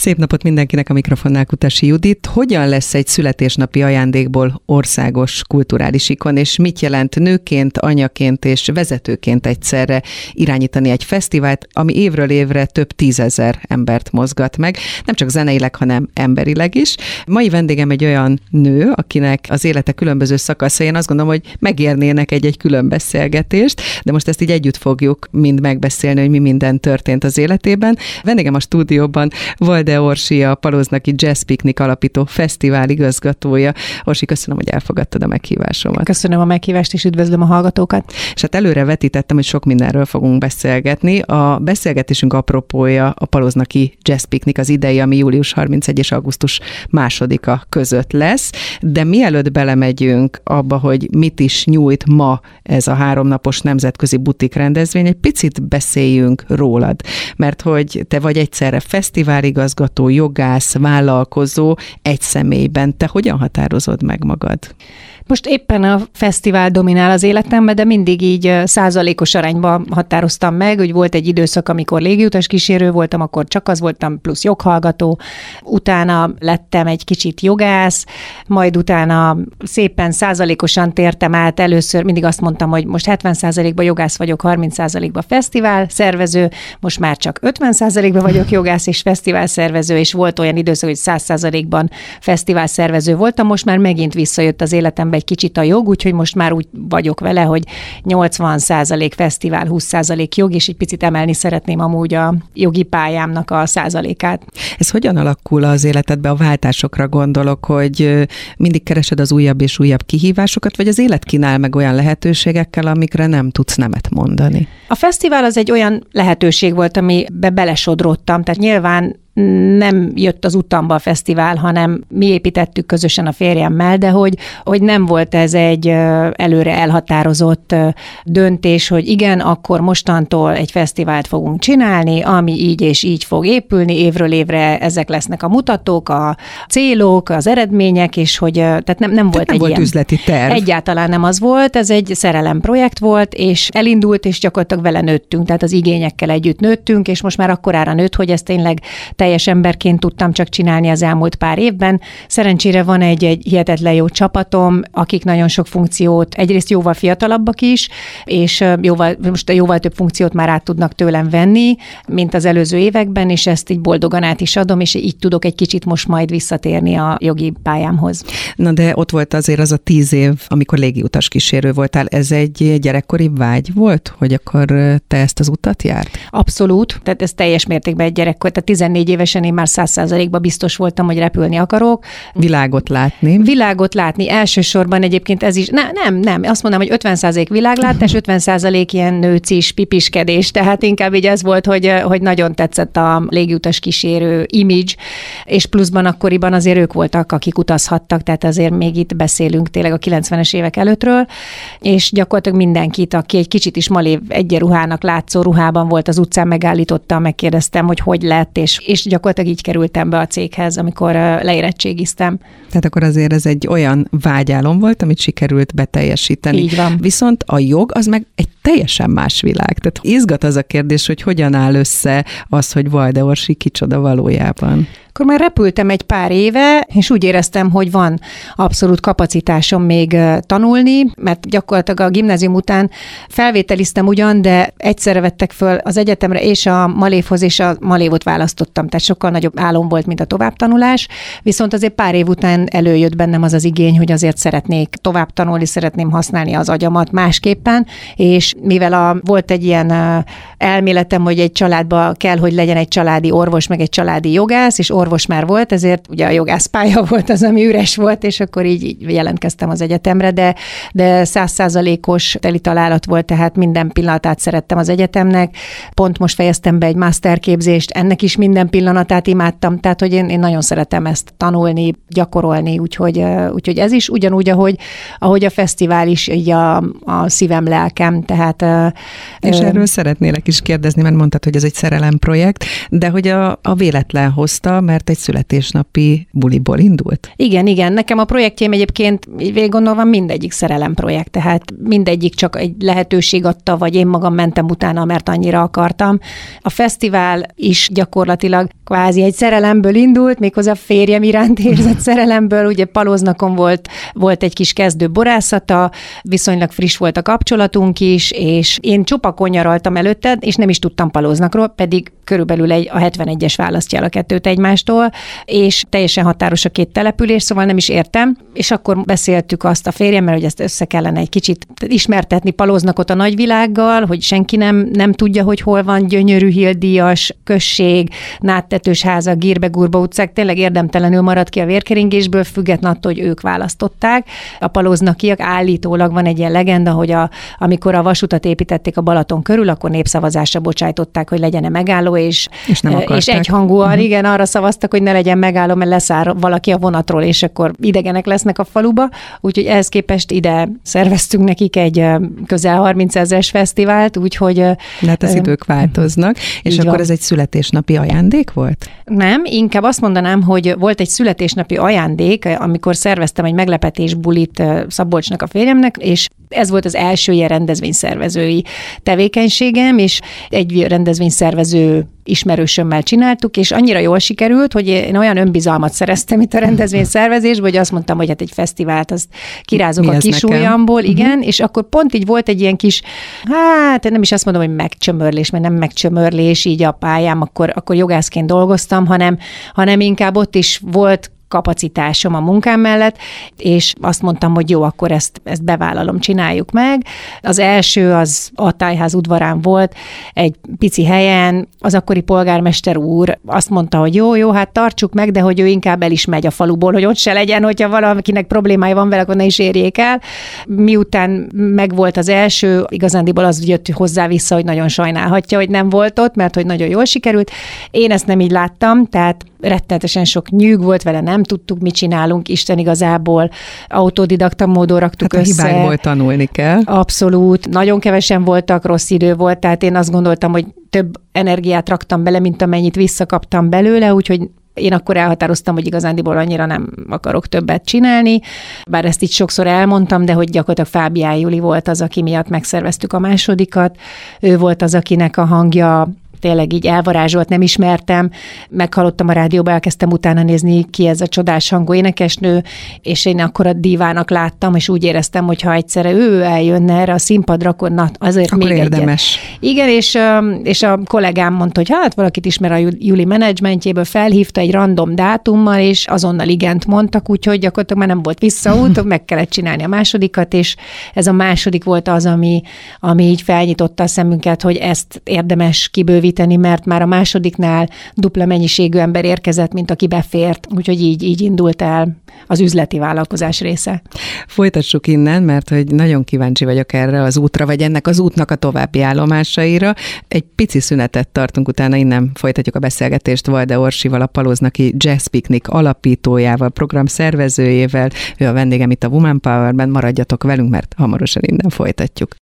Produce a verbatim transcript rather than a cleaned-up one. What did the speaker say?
Szép napot mindenkinek, a mikrofonnál Kutasi Judit. Hogyan lesz egy születésnapi ajándékból országos kulturális ikon, és mit jelent nőként, anyaként és vezetőként egyszerre irányítani egy fesztivált, ami évről évre több tízezer embert mozgat meg, nem csak zeneileg, hanem emberileg is. Mai vendégem egy olyan nő, akinek az élete különböző szakaszai, én azt gondolom, hogy megérnének egy-egy külön beszélgetést, de most ezt így együtt fogjuk mind megbeszélni, hogy mi minden történt az életében. Vendégem a stúdióban Walde Orsi, a Paloznaki Jazz Picnic alapító fesztivál igazgatója. Orsi, köszönöm, hogy elfogadtad a meghívásomat. Köszönöm a meghívást, és üdvözlöm a hallgatókat. És hát előre vetítettem, hogy sok mindenről fogunk beszélgetni. A beszélgetésünk apropója a Paloznaki Jazz Picnic az idei, ami július harmincegyedike és augusztus másodika között lesz. De mielőtt belemegyünk abba, hogy mit is nyújt ma ez a háromnapos nemzetközi butik rendezvény, egy picit beszéljünk rólad. Mert hogy te vagy egyszerre fesztiváligazgató, jogász, vállalkozó egy személyben. Te hogyan határozod meg magad? Most éppen a fesztivál dominál az életemben, de mindig így százalékos arányban határoztam meg, hogy volt egy időszak, amikor légiutas kísérő voltam, akkor csak az voltam, plusz joghallgató, utána lettem egy kicsit jogász, majd utána szépen százalékosan tértem át, először mindig azt mondtam, hogy most hetven százalékban jogász vagyok, harminc százalékban fesztivál szervező, most már csak ötven százalékban vagyok jogász és fesztivál szervező, és volt olyan időszak, hogy száz százalékban fesztivál szervező voltam, most már megint visszajött az életembe egy kicsit a jog, úgyhogy most már úgy vagyok vele, hogy nyolcvan százalék fesztivál, húsz százalék jog, és egy picit emelni szeretném amúgy a jogi pályámnak a százalékát. Ez hogyan alakul az életedbe? A váltásokra gondolok, hogy mindig keresed az újabb és újabb kihívásokat, vagy az élet kínál meg olyan lehetőségekkel, amikre nem tudsz nemet mondani? A fesztivál az egy olyan lehetőség volt, amibe belesodródtam, tehát nyilván nem jött az utamba a fesztivál, hanem mi építettük közösen a férjemmel, de hogy, hogy nem volt ez egy előre elhatározott döntés, hogy igen, akkor mostantól egy fesztivált fogunk csinálni, ami így és így fog épülni, évről évre ezek lesznek a mutatók, a célok, az eredmények, és hogy tehát nem, nem volt nem egy volt ilyen. Üzleti terv. Egyáltalán nem az volt, ez egy szerelem projekt volt, és elindult, és gyakorlatilag vele nőttünk, tehát az igényekkel együtt nőttünk, és most már akkorára nőtt, hogy ez tényleg teljes emberként tudtam csak csinálni az elmúlt pár évben. Szerencsére van egy, egy hihetetlen jó csapatom, akik nagyon sok funkciót, egyrészt jóval fiatalabbak is, és jóval, most jóval több funkciót már át tudnak tőlem venni, mint az előző években, és ezt így boldogan át is adom, és így tudok egy kicsit most majd visszatérni a jogi pályámhoz. Na de ott volt azért az a tíz év, amikor légiutas kísérő voltál. Ez egy gyerekkori vágy volt, hogy akkor te ezt az utat járt? Abszolút, tehát ez teljes mértékben egy gyerekkor, tehát tizennégy évesen én már száz százalékban biztos voltam, hogy repülni akarok. Világot látni. Világot látni. Elsősorban egyébként ez is, ne, nem, nem, azt mondanám, hogy ötven százalék világlátás, ötven százalék ilyen nőcis, pipiskedés, tehát inkább így ez volt, hogy, hogy nagyon tetszett a légiutas kísérő image, és pluszban akkoriban azért ők voltak, akik utazhattak, tehát azért még itt beszélünk tényleg a kilencvenes évek előttről, és gyakorlatilag mindenkit, aki egy kicsit is malév egyenruhának látszó ruhában volt az utcán, megállítottam, megkérdeztem, hogy hogy lett, és, és gyakorlatilag így kerültem be a céghez, amikor leérettségiztem. Tehát akkor azért ez egy olyan vágyálom volt, amit sikerült beteljesíteni. Így van. Viszont a jog az meg egy teljesen más világ. Tehát izgat az a kérdés, hogy hogyan áll össze az, hogy Walde Orsi kicsoda valójában. Akkor már repültem egy pár éve, és úgy éreztem, hogy van abszolút kapacitásom még tanulni, mert gyakorlatilag a gimnázium után felvételiztem ugyan, de egyszerre vettek föl az egyetemre és a Malévhoz, és a Malévot választottam, tehát sokkal nagyobb álom volt, mint a továbbtanulás, viszont azért pár év után előjött bennem az az igény, hogy azért szeretnék tovább tanulni, szeretném használni az agyamat másképpen, és mivel a, volt egy ilyen elméletem, hogy egy családban kell, hogy legyen egy családi orvos, meg egy családi jogász, és orvos már volt, ezért ugye a jogászpálya volt az, ami üres volt, és akkor így, így jelentkeztem az egyetemre, de, de száz százalékos teli találat volt, tehát minden pillanatát szerettem az egyetemnek. Pont most fejeztem be egy masterképzést, ennek is minden pillanatát imádtam, tehát hogy én, én nagyon szeretem ezt tanulni, gyakorolni, úgyhogy, úgyhogy ez is ugyanúgy, ahogy, ahogy a fesztivál is így a, a szívem, lelkem, tehát... És erről szeretnélek is kérdezni, mert mondtad, hogy ez egy szerelemprojekt, de hogy a, a véletlen hozta, mert mert egy születésnapi buliból indult. Igen, igen. Nekem a projektjeim egyébként így végig gondolva mindegyik szerelemprojekt, tehát mindegyik csak egy lehetőség adta, vagy én magam mentem utána, mert annyira akartam. A fesztivál is gyakorlatilag kvázi egy szerelemből indult, méghozzá a férjem iránt érzett szerelemből. Ugye Palóznakon volt, volt egy kis kezdő borászata, viszonylag friss volt a kapcsolatunk is, és én csupa konyaraltam előtte, és nem is tudtam Palóznakról, pedig körülbelül egy, a hetvenegyes választja el a kettőt egymástól, és teljesen határos a két település, szóval nem is értem, és akkor beszéltük azt a férjemmel, hogy ezt össze kellene egy kicsit ismertetni Palóznakot a nagyvilággal, hogy senki nem, nem tudja, hogy hol van gyönyörű híldíjas község, nádtetős házak, Gírbe-Gurba utcák, tényleg érdemtelenül maradt ki a vérkeringésből, független attól, hogy ők választották. A palóznakiak állítólag van egy ilyen legenda, hogy a, amikor a vasutat építették a Balaton körül, akkor népszavazásra bocsájtották, hogy legyen-e megálló, és, és, és egyhangúan, uh-huh. igen, arra szavaztak, hogy ne legyen megálló, mert leszáll valaki a vonatról, és akkor idegenek lesznek a faluba. Úgyhogy ehhez képest ide szerveztünk nekik egy közel harmincezeres fesztivált, úgyhogy... De hát az idők változnak, és akkor van. Ez egy születésnapi ajándék volt? Nem, inkább azt mondanám, hogy volt egy születésnapi ajándék, amikor szerveztem egy meglepetés bulit Szabolcsnak, a férjemnek, és ez volt az első ilyen rendezvényszervezői tevékenységem, és egy rendezvényszervező ismerősömmel csináltuk, és annyira jól sikerült, hogy én olyan önbizalmat szereztem itt a rendezvényszervezésben, hogy azt mondtam, hogy hát egy fesztivált, azt kirázok Mi a kis ujjamból, igen, uh-huh. és akkor pont így volt egy ilyen kis, hát nem is azt mondom, hogy megcsömörlés, mert nem megcsömörlés így a pályám, akkor, akkor jogászként dolgoztam, hanem, hanem inkább ott is volt kapacitásom a munkám mellett, és azt mondtam, hogy jó, akkor ezt, ezt bevállalom, csináljuk meg. Az első az a tájház udvarán volt, egy pici helyen, az akkori polgármester úr azt mondta, hogy jó, jó, hát tartsuk meg, de hogy ő inkább el is megy a faluból, hogy ott se legyen, hogyha valakinek problémája van vele, akkor ne is érjék el. Miután megvolt az első, igazándiból az jött hozzá vissza, hogy nagyon sajnálhatja, hogy nem volt ott, mert hogy nagyon jól sikerült. Én ezt nem így láttam, tehát rettenetesen sok nyűg volt vele, nem tudtuk, mit csinálunk, Isten igazából autodidakta módon raktuk hát össze. A hibákból tanulni kell. Abszolút. Nagyon kevesen voltak, rossz idő volt, tehát én azt gondoltam, hogy több energiát raktam bele, mint amennyit visszakaptam belőle, úgyhogy én akkor elhatároztam, hogy igazándiból annyira nem akarok többet csinálni, bár ezt így sokszor elmondtam, de hogy gyakorlatilag Fábián Juli volt az, aki miatt megszerveztük a másodikat. Ő volt az, akinek a hangja tényleg így elvarázsolt, nem ismertem, meghallottam a rádióba, elkezdtem utána nézni, ki ez a csodás hangú énekesnő, és én akkor a dívának láttam, és úgy éreztem, hogy ha egyszerre ő eljönne erre a színpadra, akkor na, azért akkor még érdemes. Egyet. Igen, és, és a kollégám mondta, hogy hát valakit ismer a Juli menedzsmentjéből, felhívta egy random dátummal, és azonnal igent mondtak, úgyhogy gyakorlatilag már nem volt visszaút, meg kellett csinálni a másodikat, és ez a második volt az, ami, ami így felnyitotta a szemünket, hogy ezt érdemes kibővíteni, mert már a másodiknál dupla mennyiségű ember érkezett, mint aki befért, úgyhogy így, így indult el az üzleti vállalkozás része. Folytassuk innen, mert hogy nagyon kíváncsi vagyok erre az útra, vagy ennek az útnak a további állomásaira. Egy pici szünetet tartunk, utána innen folytatjuk a beszélgetést Walde Orsival, a Palóznaki Jazz Picnic alapítójával, program szervezőjével. Ő a vendégem itt a Woman Powerben, maradjatok velünk, mert hamarosan innen folytatjuk.